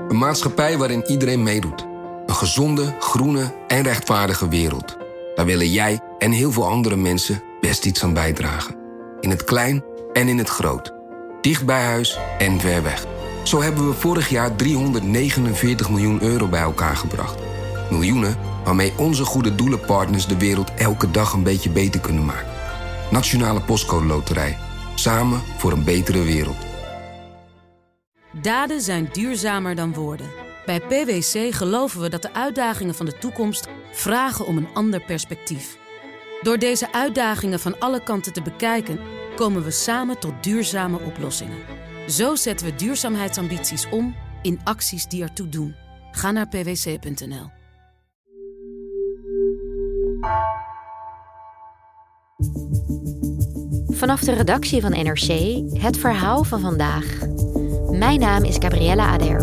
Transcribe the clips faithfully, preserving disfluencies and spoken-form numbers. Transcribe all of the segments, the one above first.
Een maatschappij waarin iedereen meedoet. Een gezonde, groene en rechtvaardige wereld. Daar willen jij en heel veel andere mensen best iets aan bijdragen. In het klein en in het groot. Dicht bij huis en ver weg. Zo hebben we vorig jaar driehonderdnegenenveertig miljoen euro bij elkaar gebracht. Miljoenen waarmee onze goede doelenpartners de wereld elke dag een beetje beter kunnen maken. Nationale Postcode Loterij. Samen voor een betere wereld. Daden zijn duurzamer dan woorden. Bij P W C geloven we dat de uitdagingen van de toekomst vragen om een ander perspectief. Door deze uitdagingen van alle kanten te bekijken, komen we samen tot duurzame oplossingen. Zo zetten we duurzaamheidsambities om in acties die ertoe doen. Ga naar p w c punt n l. Vanaf de redactie van N R C het verhaal van vandaag. Mijn naam is Gabriella Ader.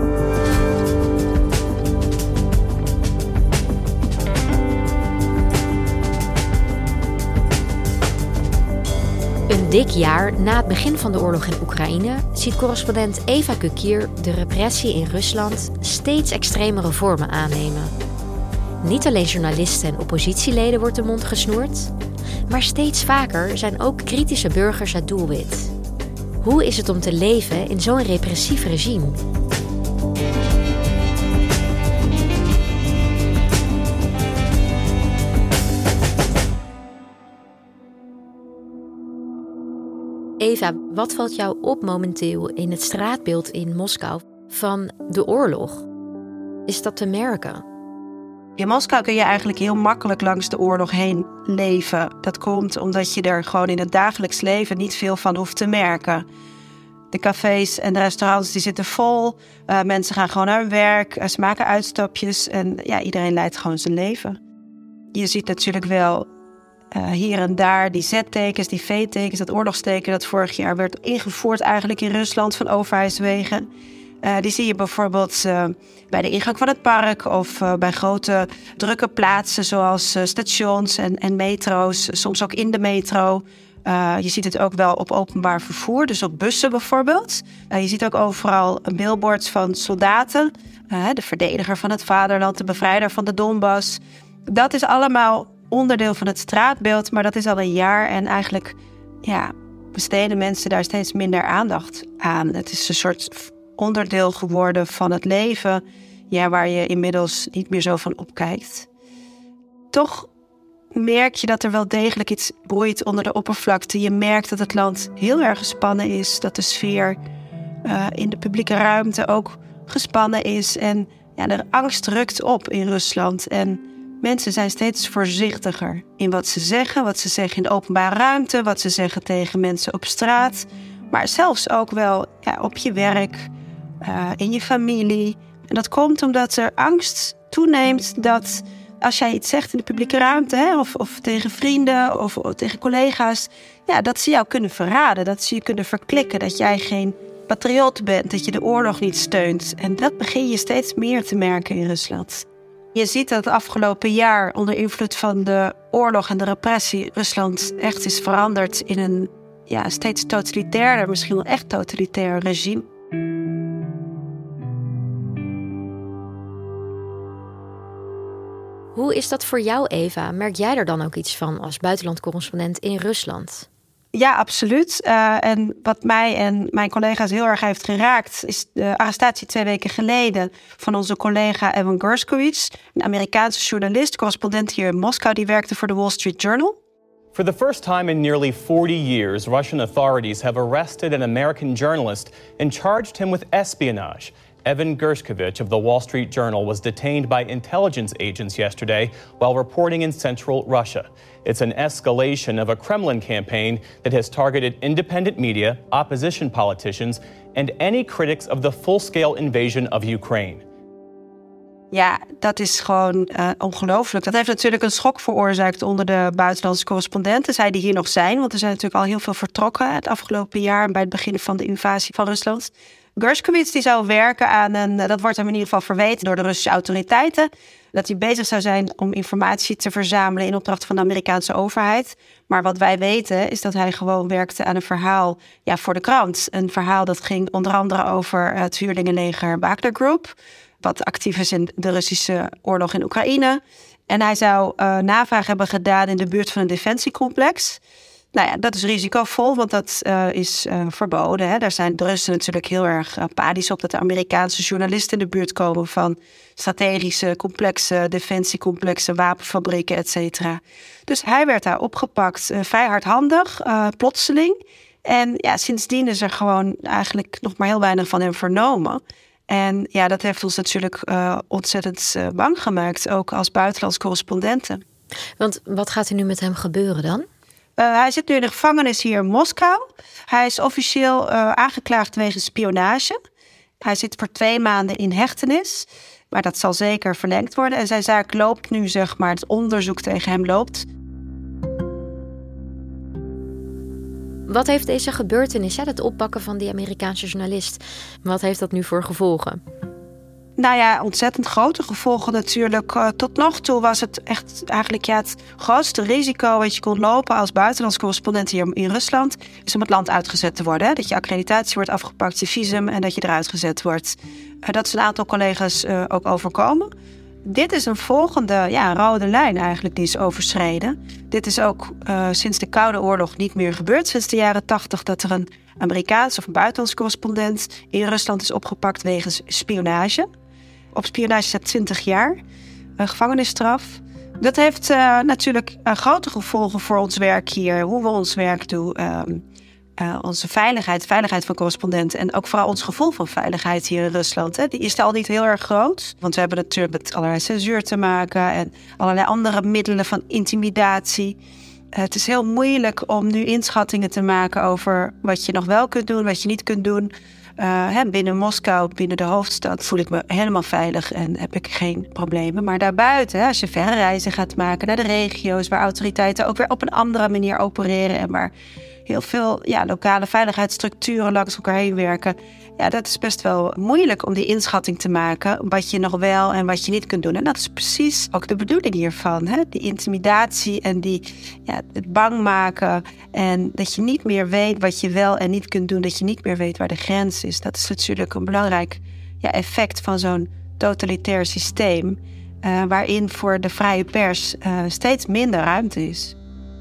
Een dik jaar na het begin van de oorlog in Oekraïne ziet correspondent Eva Kukier de repressie in Rusland steeds extremere vormen aannemen. Niet alleen journalisten en oppositieleden wordt de mond gesnoerd, maar steeds vaker zijn ook kritische burgers het doelwit. Hoe is het om te leven in zo'n repressief regime? Eva, wat valt jou op momenteel in het straatbeeld in Moskou van de oorlog? Is dat te merken? In Moskou kun je eigenlijk heel makkelijk langs de oorlog heen leven. Dat komt omdat je er gewoon in het dagelijks leven niet veel van hoeft te merken. De cafés en de restaurants die zitten vol. Uh, mensen gaan gewoon naar hun werk. Uh, ze maken uitstapjes. En ja, iedereen leidt gewoon zijn leven. Je ziet natuurlijk wel uh, hier en daar die zettekens, die V-tekens, dat oorlogsteken dat vorig jaar werd ingevoerd eigenlijk in Rusland van overheidswegen. Uh, die zie je bijvoorbeeld uh, bij de ingang van het park of uh, bij grote drukke plaatsen zoals uh, stations en, en metro's, soms ook in de metro. Uh, je ziet het ook wel op openbaar vervoer, dus op bussen bijvoorbeeld. Uh, je ziet ook overal billboards van soldaten, uh, de verdediger van het vaderland, de bevrijder van de Donbass. Dat is allemaal onderdeel van het straatbeeld, maar dat is al een jaar en eigenlijk ja, besteden mensen daar steeds minder aandacht aan. Het is een soort onderdeel geworden van het leven, ja, waar je inmiddels niet meer zo van opkijkt. Toch merk je dat er wel degelijk iets broeit onder de oppervlakte. Je merkt dat het land heel erg gespannen is, dat de sfeer uh, in de publieke ruimte ook gespannen is. En ja, de angst rukt op in Rusland. En mensen zijn steeds voorzichtiger in wat ze zeggen, wat ze zeggen in de openbare ruimte, wat ze zeggen tegen mensen op straat. Maar zelfs ook wel ja, op je werk, uh, in je familie. En dat komt omdat er angst toeneemt dat als jij iets zegt in de publieke ruimte, hè, of, of tegen vrienden of, of tegen collega's, ja, dat ze jou kunnen verraden, dat ze je kunnen verklikken, dat jij geen patriot bent, dat je de oorlog niet steunt. En dat begin je steeds meer te merken in Rusland. Je ziet dat het afgelopen jaar onder invloed van de oorlog en de repressie Rusland echt is veranderd in een ja, steeds totalitairder, misschien wel echt totalitair regime. Hoe is dat voor jou, Eva? Merk jij er dan ook iets van als buitenlandcorrespondent in Rusland? Ja, absoluut. Uh, en wat mij en mijn collega's heel erg heeft geraakt is de arrestatie twee weken geleden van onze collega Evan Gershkovich, een Amerikaanse journalist, correspondent hier in Moskou, die werkte voor de Wall Street Journal. For the first time in nearly forty years, Russian authorities have arrested an American journalist and charged him with espionage. Evan Gershkovich of the Wall Street Journal was detained by intelligence agents yesterday while reporting in central Russia. It's an escalation of a Kremlin campaign that has targeted independent media, opposition politicians, and any critics of the full-scale invasion of Ukraine. Ja, dat is gewoon uh, ongelooflijk. Dat heeft natuurlijk een schok veroorzaakt onder de buitenlandse correspondenten. Zij die hier nog zijn, want er zijn natuurlijk al heel veel vertrokken het afgelopen jaar en bij het begin van de invasie van Rusland. Gershkovich die zou werken aan een, dat wordt hem in ieder geval verweten door de Russische autoriteiten, dat hij bezig zou zijn om informatie te verzamelen in opdracht van de Amerikaanse overheid. Maar wat wij weten is dat hij gewoon werkte aan een verhaal ja, voor de krant. Een verhaal dat ging onder andere over het huurlingenleger Wagner Group, wat actief is in de Russische oorlog in Oekraïne. En hij zou uh, navraag hebben gedaan in de buurt van een defensiecomplex. Nou ja, dat is risicovol, want dat uh, is uh, verboden. Hè. Daar zijn de Russen natuurlijk heel erg uh, panisch op dat de Amerikaanse journalisten in de buurt komen van strategische complexen, defensiecomplexen, wapenfabrieken, et cetera. Dus hij werd daar opgepakt, uh, vrij hardhandig, uh, plotseling. En ja, sindsdien is er gewoon eigenlijk nog maar heel weinig van hem vernomen. En ja, dat heeft ons natuurlijk uh, ontzettend uh, bang gemaakt, ook als buitenlands correspondenten. Want wat gaat er nu met hem gebeuren dan? Uh, hij zit nu in de gevangenis hier in Moskou. Hij is officieel uh, aangeklaagd wegens spionage. Hij zit voor twee maanden in hechtenis. Maar dat zal zeker verlengd worden. En zijn zaak loopt nu, zeg maar, het onderzoek tegen hem loopt. Wat heeft deze gebeurtenis, het oppakken van die Amerikaanse journalist, wat heeft dat nu voor gevolgen? Nou ja, ontzettend grote gevolgen natuurlijk. Uh, tot nog toe was het echt eigenlijk ja, het grootste risico wat je kon lopen als buitenlands correspondent hier in Rusland, is om het land uitgezet te worden. Hè? Dat je accreditatie wordt afgepakt, je visum en dat je eruit gezet wordt. Uh, dat is een aantal collega's uh, ook overkomen. Dit is een volgende ja, rode lijn eigenlijk die is overschreden. Dit is ook uh, sinds de Koude Oorlog niet meer gebeurd. Sinds de jaren tachtig dat er een Amerikaans of een buitenlands correspondent in Rusland is opgepakt wegens spionage. Op spionage staat twintig jaar, een gevangenisstraf. Dat heeft uh, natuurlijk uh, grote gevolgen voor ons werk hier. Hoe we ons werk doen, uh, uh, onze veiligheid, veiligheid van correspondenten. En ook vooral ons gevoel van veiligheid hier in Rusland. Hè. Die is al niet heel erg groot. Want we hebben natuurlijk met allerlei censuur te maken en allerlei andere middelen van intimidatie. Uh, het is heel moeilijk om nu inschattingen te maken over wat je nog wel kunt doen, wat je niet kunt doen. Uh, hè, binnen Moskou, binnen de hoofdstad, voel ik me helemaal veilig en heb ik geen problemen. Maar daarbuiten, hè, als je verre reizen gaat maken naar de regio's waar autoriteiten ook weer op een andere manier opereren en waar heel veel ja, lokale veiligheidsstructuren langs elkaar heen werken. Ja, dat is best wel moeilijk om die inschatting te maken wat je nog wel en wat je niet kunt doen. En dat is precies ook de bedoeling hiervan. Hè? Die intimidatie en die, ja, het bang maken en dat je niet meer weet wat je wel en niet kunt doen. Dat je niet meer weet waar de grens is. Dat is natuurlijk een belangrijk ja, effect van zo'n totalitair systeem. Uh, waarin voor de vrije pers uh, steeds minder ruimte is.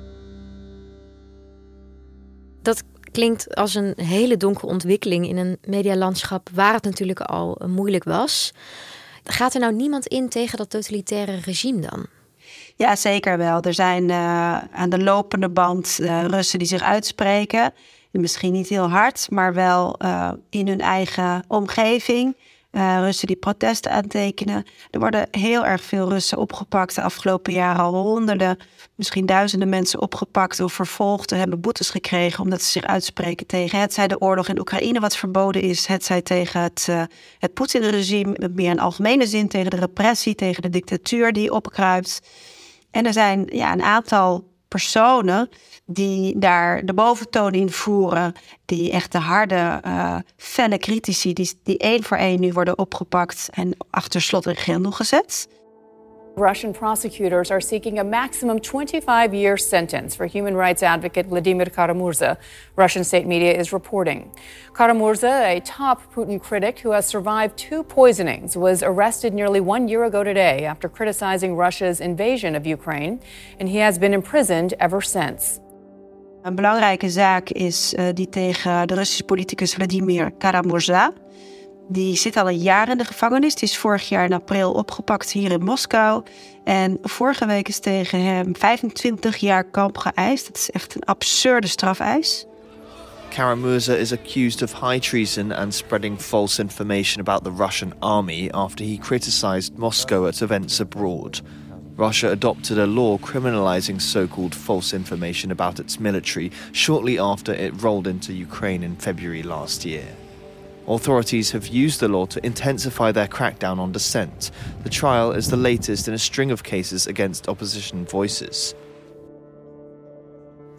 Dat klinkt als een hele donkere ontwikkeling in een medialandschap waar het natuurlijk al moeilijk was. Gaat er nou niemand in tegen dat totalitaire regime dan? Ja, zeker wel. Er zijn uh, aan de lopende band uh, Russen die zich uitspreken. Misschien niet heel hard, maar wel uh, in hun eigen omgeving. Uh, Russen die protesten aantekenen. Er worden heel erg veel Russen opgepakt. De afgelopen jaren al honderden, misschien duizenden mensen opgepakt of vervolgd en hebben boetes gekregen omdat ze zich uitspreken tegen het zij de oorlog in Oekraïne wat verboden is, het zij tegen het, uh, het Poetin-regime, meer in algemene zin tegen de repressie, tegen de dictatuur die opkruipt. En er zijn ja, een aantal personen die daar de boventoon in voeren, die echt de harde, uh, felle critici, die, die één voor één nu worden opgepakt en achter slot en grendel gezet. Russian prosecutors are seeking a maximum twenty-five year sentence for human rights advocate Vladimir Kara-Murza, Russian state media is reporting. Kara-Murza, a top Putin critic who has survived two poisonings, was arrested nearly one year ago today after criticizing Russia's invasion of Ukraine, and he has been imprisoned ever since. Een belangrijke zaak is uh, die tegen de Russische politicus Vladimir Kara-Murza. Die zit al een jaar in de gevangenis. Die is vorig jaar in april opgepakt hier in Moskou. En vorige week is tegen hem vijfentwintig jaar kamp geëist. Dat is echt een absurde strafeis. Kara-Murza is accused of high treason and spreading false information about the Russian army after he criticized Moscow at events abroad. Russia adopted a law criminalizing so-called false information about its military shortly after it rolled into Ukraine in February last year. Authorities have used the law to intensify their crackdown on dissent. The trial is the latest in a string of cases against opposition voices.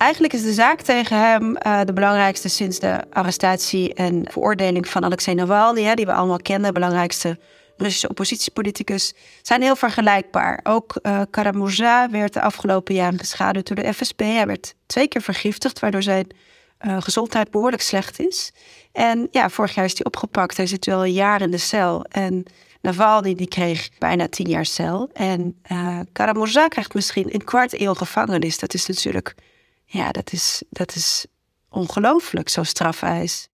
Eigenlijk is de zaak tegen hem uh, de belangrijkste sinds de arrestatie en veroordeling van Alexei Navalny, hè, die we allemaal kennen, de belangrijkste Russische oppositiepoliticus, zijn heel vergelijkbaar. Ook uh, Kara-Murza werd de afgelopen jaren geschaduwd door de F S B. Hij werd twee keer vergiftigd, waardoor zijn uh, gezondheid behoorlijk slecht is. En ja, vorig jaar is hij opgepakt. Hij zit wel een jaar in de cel. En Navalny die kreeg bijna tien jaar cel. En uh, Kara-Murza krijgt misschien een kwart eeuw gevangenis. Dat is natuurlijk, ja, dat is, dat is ongelooflijk, zo'n strafeis.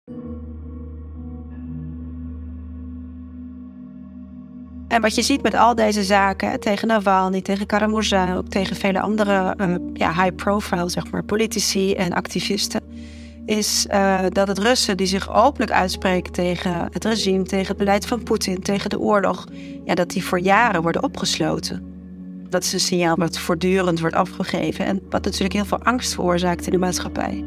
En wat je ziet met al deze zaken, tegen Navalny, tegen Kara-Murza, ook tegen vele andere uh, ja, high-profile, zeg maar, politici en activisten, is uh, dat het Russen die zich openlijk uitspreken tegen het regime, tegen het beleid van Poetin, tegen de oorlog, ja, dat die voor jaren worden opgesloten. Dat is een signaal wat voortdurend wordt afgegeven en wat natuurlijk heel veel angst veroorzaakt in de maatschappij.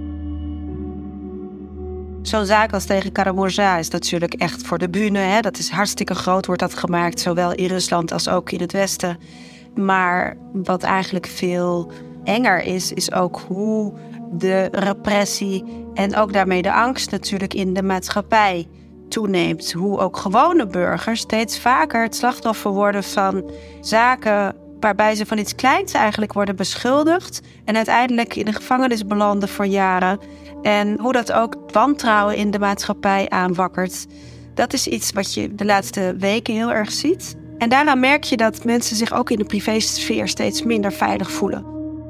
Zo'n zaak als tegen Kara-Murza is natuurlijk echt voor de bühne. Hè? Dat is hartstikke groot, wordt dat gemaakt, zowel in Rusland als ook in het Westen. Maar wat eigenlijk veel enger is, is ook hoe de repressie en ook daarmee de angst natuurlijk in de maatschappij toeneemt. Hoe ook gewone burgers steeds vaker het slachtoffer worden van zaken waarbij ze van iets kleins eigenlijk worden beschuldigd en uiteindelijk in de gevangenis belanden voor jaren. En hoe dat ook wantrouwen in de maatschappij aanwakkert. Dat is iets wat je de laatste weken heel erg ziet. En daaraan merk je dat mensen zich ook in de privésfeer steeds minder veilig voelen.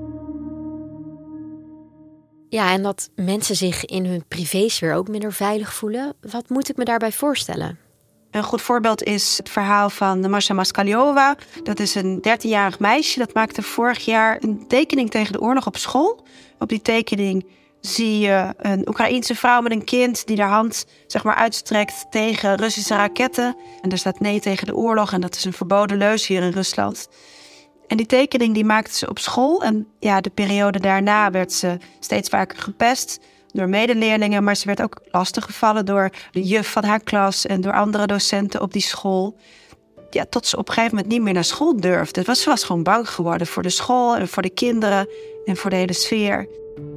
Ja, en dat mensen zich in hun privésfeer ook minder veilig voelen. Wat moet ik me daarbij voorstellen? Een goed voorbeeld is het verhaal van Masha Moskalyova. Dat is een dertienjarig meisje. Dat maakte vorig jaar een tekening tegen de oorlog op school. Op die tekening zie je een Oekraïense vrouw met een kind die haar hand, zeg maar, uitstrekt tegen Russische raketten. En er staat nee tegen de oorlog en dat is een verboden leus hier in Rusland. En die tekening die maakte ze op school. En ja, de periode daarna werd ze steeds vaker gepest door medeleerlingen. Maar ze werd ook lastiggevallen door de juf van haar klas en door andere docenten op die school. Ja, tot ze op een gegeven moment niet meer naar school durfde. Ze was gewoon bang geworden voor de school en voor de kinderen en voor de hele sfeer.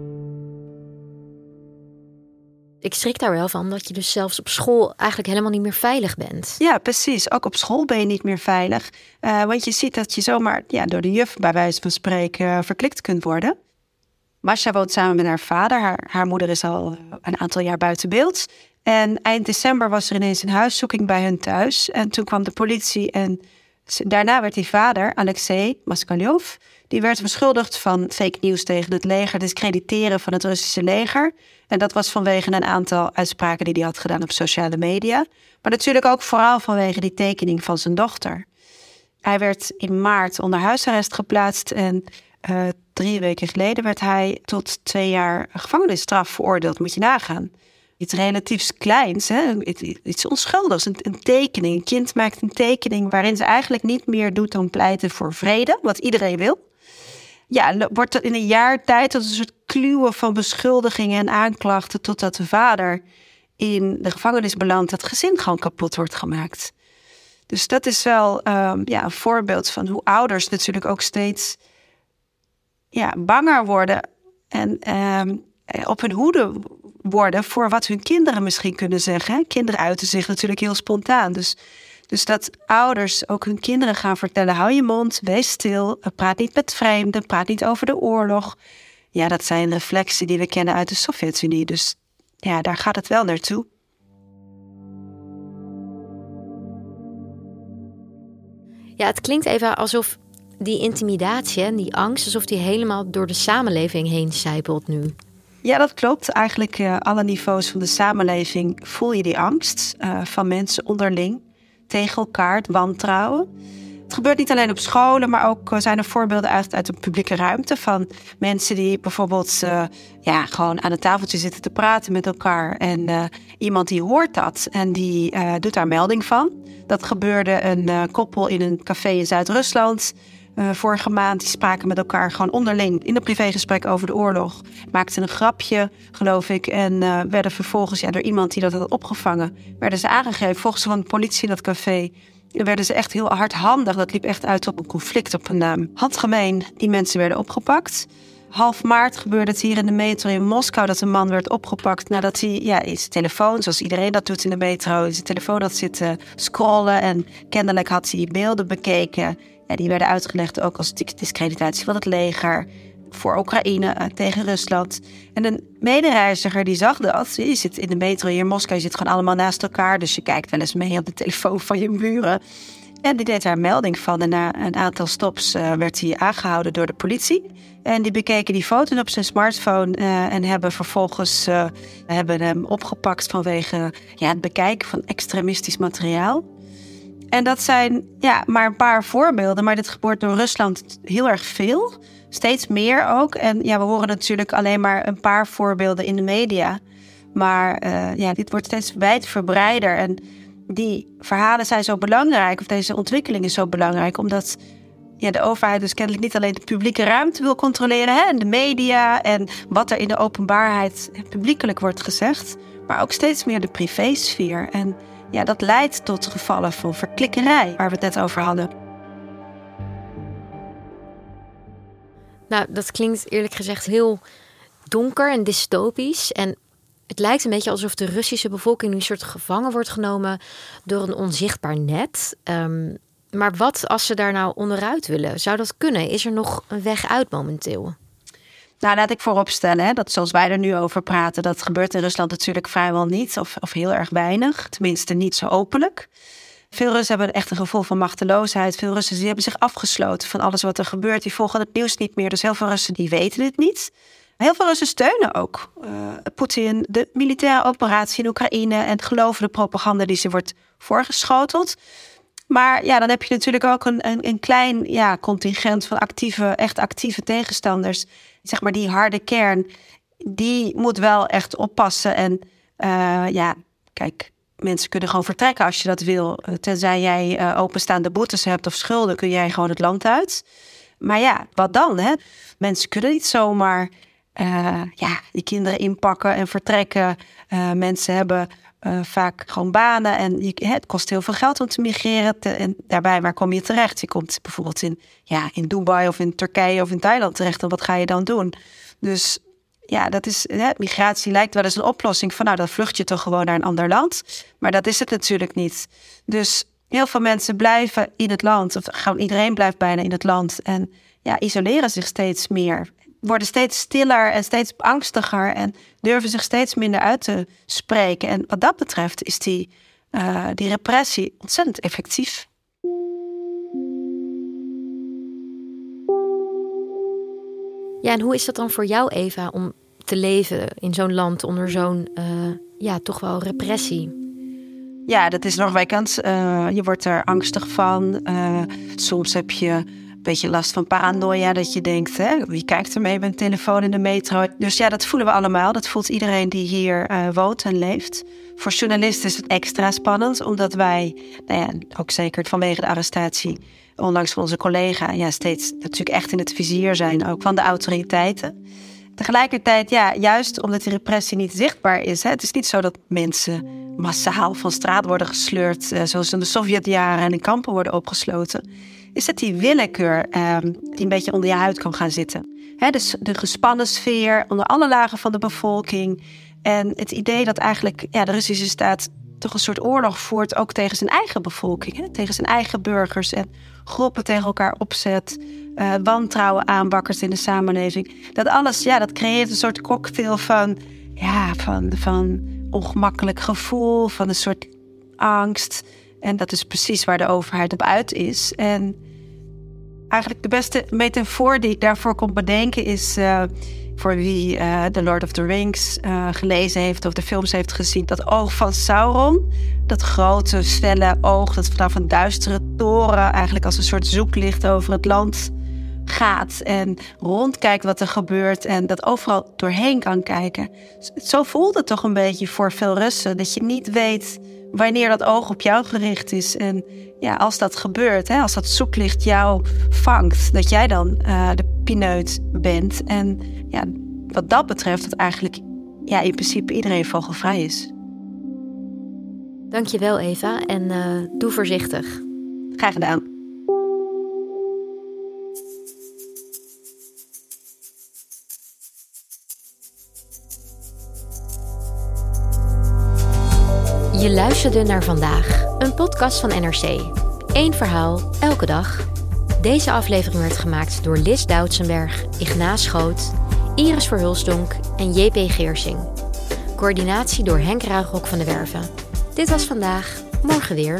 Ik schrik daar wel van dat je dus zelfs op school eigenlijk helemaal niet meer veilig bent. Ja, precies. Ook op school ben je niet meer veilig. Uh, want je ziet dat je zomaar ja, door de juf bij wijze van spreken verklikt kunt worden. Masha woont samen met haar vader. Haar, haar moeder is al een aantal jaar buiten beeld. En eind december was er ineens een huiszoeking bij hun thuis. En toen kwam de politie en daarna werd die vader, Alexei Moskalyov, die werd beschuldigd van fake nieuws tegen het leger, discrediteren van het Russische leger. En dat was vanwege een aantal uitspraken die hij had gedaan op sociale media. Maar natuurlijk ook vooral vanwege die tekening van zijn dochter. Hij werd in maart onder huisarrest geplaatst en uh, drie weken geleden werd hij tot twee jaar gevangenisstraf veroordeeld. Moet je nagaan. Iets relatief kleins, hè? Iets onschuldigs, een, een tekening. Een kind maakt een tekening waarin ze eigenlijk niet meer doet dan pleiten voor vrede, wat iedereen wil. Ja, wordt er in een jaar tijd tot een soort kluwen van beschuldigingen en aanklachten, totdat de vader in de gevangenis belandt, dat gezin gewoon kapot wordt gemaakt. Dus dat is wel um, ja, een voorbeeld van hoe ouders natuurlijk ook steeds ja, banger worden en um, op hun hoede worden voor wat hun kinderen misschien kunnen zeggen. Kinderen uiten zich natuurlijk heel spontaan. Dus, dus dat ouders ook hun kinderen gaan vertellen, hou je mond, wees stil, praat niet met vreemden, praat niet over de oorlog. Ja, dat zijn reflexen die we kennen uit de Sovjet-Unie. Dus ja, daar gaat het wel naartoe. Ja, het klinkt even alsof die intimidatie en die angst, alsof die helemaal door de samenleving heen sijpelt nu. Ja, dat klopt. Eigenlijk uh, alle niveaus van de samenleving voel je die angst uh, van mensen onderling tegen elkaar, het wantrouwen. Het gebeurt niet alleen op scholen, maar ook uh, zijn er voorbeelden uit, uit de publieke ruimte van mensen die bijvoorbeeld uh, ja, gewoon aan een tafeltje zitten te praten met elkaar. En uh, iemand die hoort dat en die uh, doet daar melding van. Dat gebeurde een uh, koppel in een café in Zuid-Rusland. Uh, vorige maand, die spraken met elkaar gewoon onderling in een privégesprek over de oorlog. Maakten een grapje, geloof ik. En uh, werden vervolgens ja, door iemand die dat had opgevangen, werden ze aangegeven. Volgens van de politie in dat café werden ze echt heel hardhandig. Dat liep echt uit op een conflict, op een uh, handgemeen. Die mensen werden opgepakt. Half maart gebeurde het hier in de metro in Moskou dat een man werd opgepakt nadat hij ja, in zijn telefoon, zoals iedereen dat doet in de metro, in zijn telefoon had zitten scrollen en kennelijk had hij beelden bekeken. Ja, die werden uitgelegd ook als discreditatie van het leger voor Oekraïne uh, tegen Rusland. En een medereiziger die zag dat. Je zit in de metro hier in Moskou, je zit gewoon allemaal naast elkaar, dus je kijkt wel eens mee op de telefoon van je buren. En die deed daar melding van. En na een aantal stops uh, werd hij aangehouden door de politie. En die bekeken die foto's op zijn smartphone uh, en hebben vervolgens uh, hebben hem opgepakt vanwege ja, het bekijken van extremistisch materiaal. En dat zijn ja, maar een paar voorbeelden, maar dit gebeurt door Rusland heel erg veel. Steeds meer ook. En ja, we horen natuurlijk alleen maar een paar voorbeelden in de media. Maar uh, ja, dit wordt steeds wijdverbreider. En die verhalen zijn zo belangrijk, of deze ontwikkeling is zo belangrijk, omdat ja, de overheid dus kennelijk niet alleen de publieke ruimte wil controleren, hè, en de media en wat er in de openbaarheid publiekelijk wordt gezegd, maar ook steeds meer de privésfeer. En ja, dat leidt tot gevallen van verklikkerij, waar we het net over hadden. Nou, dat klinkt eerlijk gezegd heel donker en dystopisch. En het lijkt een beetje alsof de Russische bevolking nu een soort gevangen wordt genomen door een onzichtbaar net. Um, maar wat als ze daar nou onderuit willen? Zou dat kunnen? Is er nog een weg uit momenteel? Nou, laat ik vooropstellen, hè, dat zoals wij er nu over praten, dat gebeurt in Rusland natuurlijk vrijwel niet of, of heel erg weinig. Tenminste niet zo openlijk. Veel Russen hebben echt een gevoel van machteloosheid. Veel Russen die hebben zich afgesloten van alles wat er gebeurt. Die volgen het nieuws niet meer. Dus heel veel Russen die weten het niet. Heel veel Russen steunen ook uh, Poetin, de militaire operatie in Oekraïne en geloven de propaganda die ze wordt voorgeschoteld. Maar ja, dan heb je natuurlijk ook een, een, een klein ja, contingent van actieve, echt actieve tegenstanders. Zeg maar die harde kern, die moet wel echt oppassen. En uh, ja, kijk, mensen kunnen gewoon vertrekken als je dat wil. Tenzij jij uh, openstaande boetes hebt of schulden, kun jij gewoon het land uit. Maar ja, wat dan? Hè? Mensen kunnen niet zomaar uh, ja, die kinderen inpakken en vertrekken. Uh, mensen hebben uh, vaak gewoon banen en je, het kost heel veel geld om te migreren. Te, en daarbij, waar kom je terecht? Je komt bijvoorbeeld in, ja, in Dubai of in Turkije of in Thailand terecht. En wat ga je dan doen? Dus ja, dat is, hè, migratie lijkt wel eens een oplossing van, nou, dan vlucht je toch gewoon naar een ander land. Maar dat is het natuurlijk niet. Dus heel veel mensen blijven in het land, of gewoon iedereen blijft bijna in het land en ja, isoleren zich steeds meer. Worden steeds stiller en steeds angstiger en durven zich steeds minder uit te spreken. En wat dat betreft is die, uh, die repressie ontzettend effectief. Ja, en hoe is dat dan voor jou, Eva, om te leven in zo'n land onder zo'n, uh, ja, toch wel repressie? Ja, dat is zorgwekkend. Uh, je wordt er angstig van. Uh, soms heb je een beetje last van paranoia, dat je denkt, hè, wie kijkt er mee met een telefoon in de metro? Dus ja, dat voelen we allemaal. Dat voelt iedereen die hier uh, woont en leeft. Voor journalisten is het extra spannend, omdat wij, nou ja, ook zeker vanwege de arrestatie onlangs van onze collega, ja, steeds natuurlijk echt in het vizier zijn, ook van de autoriteiten. Tegelijkertijd, ja, juist omdat die repressie niet zichtbaar is. Hè, het is niet zo dat mensen massaal van straat worden gesleurd, uh, zoals in de Sovjetjaren en in kampen worden opgesloten. Is het die willekeur uh, die een beetje onder je huid kan gaan zitten. Hè, dus de gespannen sfeer onder alle lagen van de bevolking. En het idee dat eigenlijk ja, de Russische staat toch een soort oorlog voert, ook tegen zijn eigen bevolking, hè, tegen zijn eigen burgers en groepen tegen elkaar opzet, uh, wantrouwen aanwakkert in de samenleving. Dat alles, ja, dat creëert een soort cocktail van, ja, van, van ongemakkelijk gevoel, van een soort angst. En dat is precies waar de overheid op uit is. En eigenlijk de beste metafoor die ik daarvoor kon bedenken is, Uh, voor wie uh, The Lord of the Rings uh, gelezen heeft of de films heeft gezien, dat oog van Sauron, dat grote, felle oog dat vanaf een duistere toren eigenlijk als een soort zoeklicht over het land gaat en rondkijkt wat er gebeurt en dat overal doorheen kan kijken. Zo voelt het toch een beetje voor veel Russen, dat je niet weet wanneer dat oog op jou gericht is. En ja, als dat gebeurt, hè, als dat zoeklicht jou vangt, dat jij dan uh, de pineut bent. En ja, wat dat betreft, dat eigenlijk ja, in principe iedereen vogelvrij is. Dankjewel, Eva. En uh, doe voorzichtig. Graag gedaan. Je luisterde naar Vandaag, een podcast van N R C. Eén verhaal, elke dag. Deze aflevering werd gemaakt door Lis Doutsenberg, Ignaas Schoot, Iris Verhulsdonk en J P Geersing. Coördinatie door Henk Ruigrok van de Werven. Dit was Vandaag, morgen weer.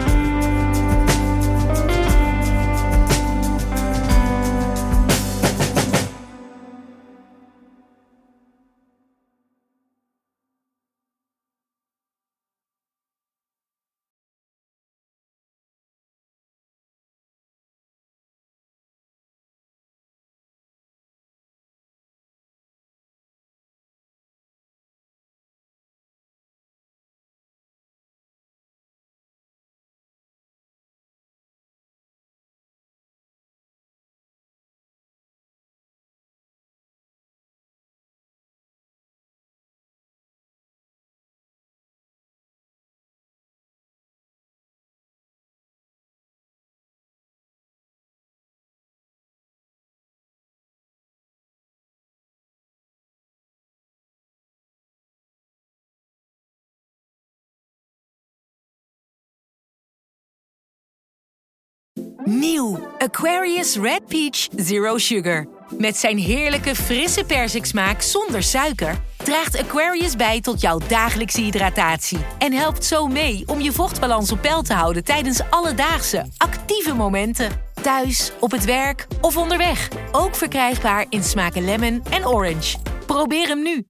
Nieuw Aquarius Red Peach Zero Sugar. Met zijn heerlijke frisse persiksmaak zonder suiker draagt Aquarius bij tot jouw dagelijkse hydratatie en helpt zo mee om je vochtbalans op peil te houden tijdens alledaagse, actieve momenten. Thuis, op het werk of onderweg. Ook verkrijgbaar in smaken lemon en orange. Probeer hem nu.